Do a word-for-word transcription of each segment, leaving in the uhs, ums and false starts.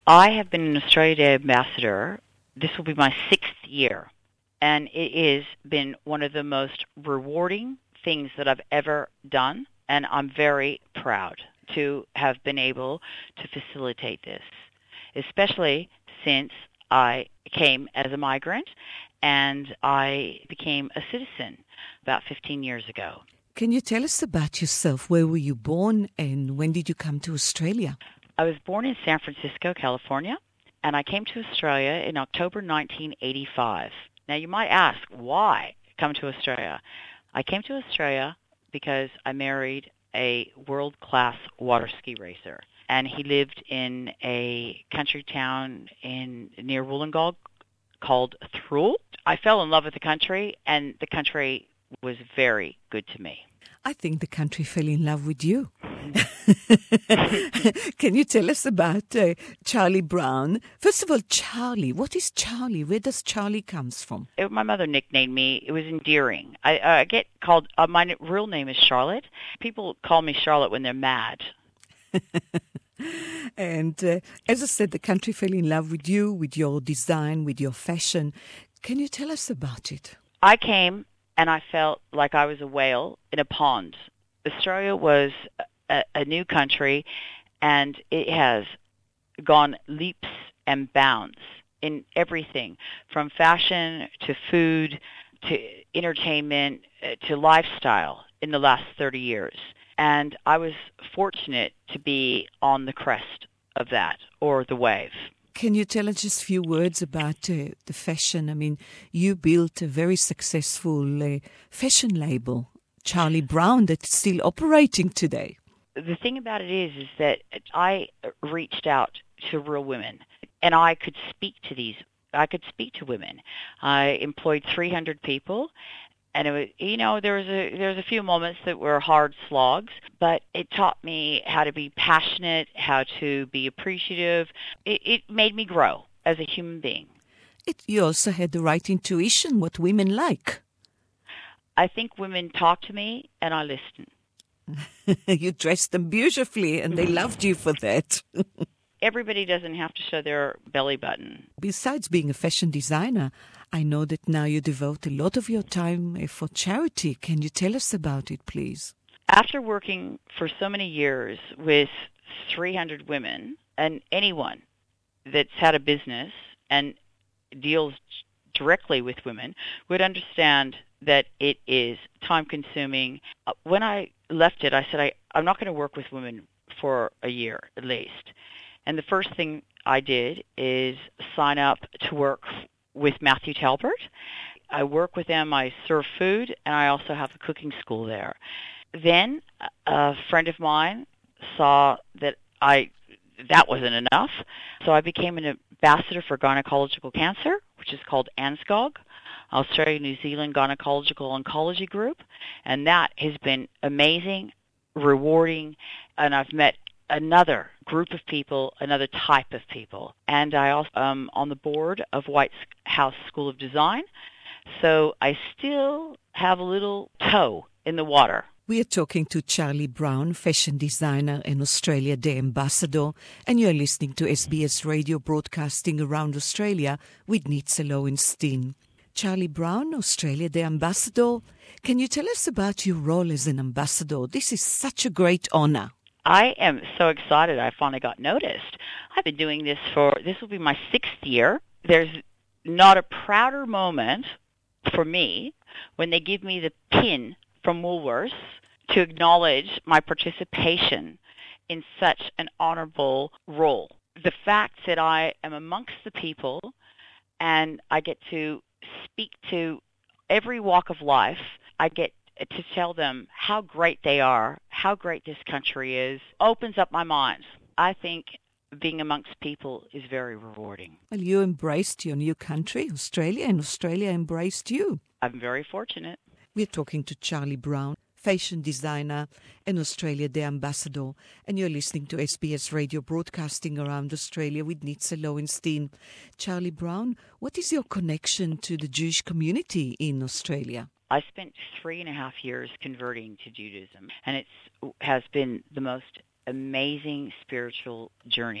I have been an Australia Day ambassador. This will be my sixth year, and it has been one of the most rewarding things that I've ever done, and I'm very proud to have been able to facilitate this, especially since I came as a migrant and I became a citizen about fifteen years ago. Can you tell us about yourself? Where were you born and when did you come to Australia? I was born in San Francisco, California, and I came to Australia in October nineteen eighty-five. Now, you might ask, why come to Australia? I came to Australia because I married a world-class water ski racer, and he lived in a country town in near Wollongong called Thirroul. I fell in love with the country, and the country was very good to me. I think the country fell in love with you. Can you tell us about uh, Charlie Brown? First of all, Charlie. What is Charlie? Where does Charlie comes from? It, my mother nicknamed me. It was endearing. I, I get called, uh, my real name is Charlotte. People call me Charlotte when they're mad. And uh, as I said, the country fell in love with you, with your design, with your fashion. Can you tell us about it? I came and I felt like I was a whale in a pond. Australia was a, a new country, and it has gone leaps and bounds in everything, from fashion to food to entertainment to lifestyle in the last thirty years. And I was fortunate to be on the crest of that, or the wave. Can you tell us just a few words about uh, the fashion? I mean, you built a very successful uh, fashion label, Charlie Brown, that's still operating today. The thing about it is, is that I reached out to real women, and I could speak to these. I could speak to women. I employed three hundred people, and it was, you know, there was a there was a few moments that were hard slogs, but it taught me how to be passionate, how to be appreciative. It, it made me grow as a human being. It, you also had the right intuition, what women like. I think women talk to me, and I listen. You dressed them beautifully, and they loved you for that. Everybody doesn't have to show their belly button. Besides being a fashion designer, I know that now you devote a lot of your time for charity. Can you tell us about it, please? After working for so many years with three hundred women, and anyone that's had a business and deals directly with women would understand that it is time-consuming. When I left it, I said, I, I'm not going to work with women for a year at least. And the first thing I did is sign up to work with Matthew Talbert. I work with them, I serve food, and I also have a cooking school there. Then a friend of mine saw that I that wasn't enough, so I became an ambassador for gynecological cancer, which is called ANZCOG, Australia-New Zealand Gynecological Oncology Group, and that has been amazing, rewarding, and I've met another group of people, another type of people. And I also am on the board of White House School of Design, so I still have a little toe in the water. We are talking to Charlie Brown, fashion designer and Australia Day ambassador, and you're listening to S B S Radio broadcasting around Australia with Nitza Lowenstein. Charlie Brown, Australia Day ambassador, can you tell us about your role as an ambassador? This is such a great honor. I am so excited I finally got noticed. I've been doing this for, this will be my sixth year. There's not a prouder moment for me when they give me the pin from Woolworths to acknowledge my participation in such an honorable role. The fact that I am amongst the people and I get to speak to every walk of life, I get to tell them how great they are, how great this country is, opens up my mind. I think being amongst people is very rewarding. Well, you embraced your new country, Australia, and Australia embraced you. I'm very fortunate. We're talking to Charlie Brown, fashion designer and Australia Day ambassador, and you're listening to S B S Radio broadcasting around Australia with Nitza Lowenstein. Charlie Brown, what is your connection to the Jewish community in Australia? I spent three and a half years converting to Judaism, and it has been the most amazing spiritual journey.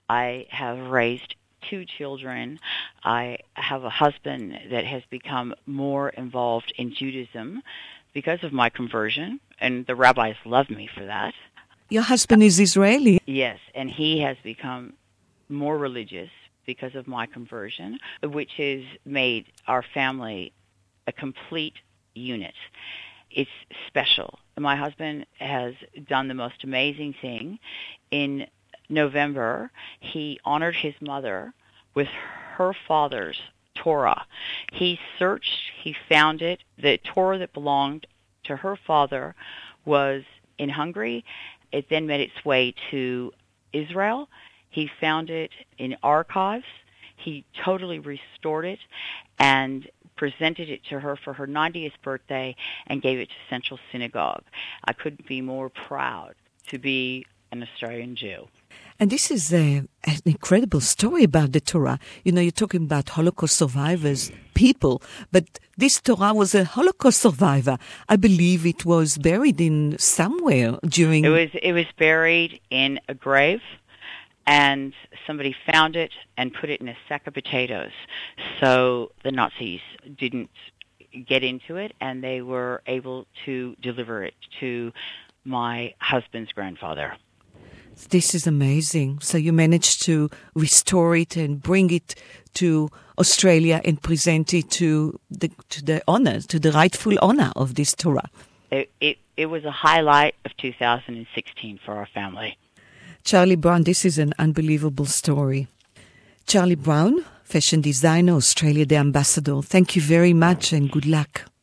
I have raised two children. I have a husband that has become more involved in Judaism because of my conversion, and the rabbis love me for that. Your husband is Israeli. Yes, and he has become more religious because of my conversion, which has made our family a complete unit. It's special. My husband has done the most amazing thing. In November, he honored his mother with her father's Torah. He searched, he found it. The Torah that belonged to her father was in Hungary. It then made its way to Israel. He found it in archives. He totally restored it and presented it to her for her ninetieth birthday and gave it to Central Synagogue. I couldn't be more proud to be an Australian Jew. And this is a, an incredible story about the Torah. You know, you're talking about Holocaust survivors, people, but this Torah was a Holocaust survivor. I believe it was buried in somewhere during... It was, it was buried in a grave, and somebody found it and put it in a sack of potatoes. So the Nazis didn't get into it, and they were able to deliver it to my husband's grandfather. This is amazing. So you managed to restore it and bring it to Australia and present it to the to the honor, to the rightful honor of this Torah. It, it, it was a highlight of two thousand sixteen for our family. Charlie Brown, this is an unbelievable story. Charlie Brown, fashion designer, Australia Day ambassador. Thank you very much and good luck.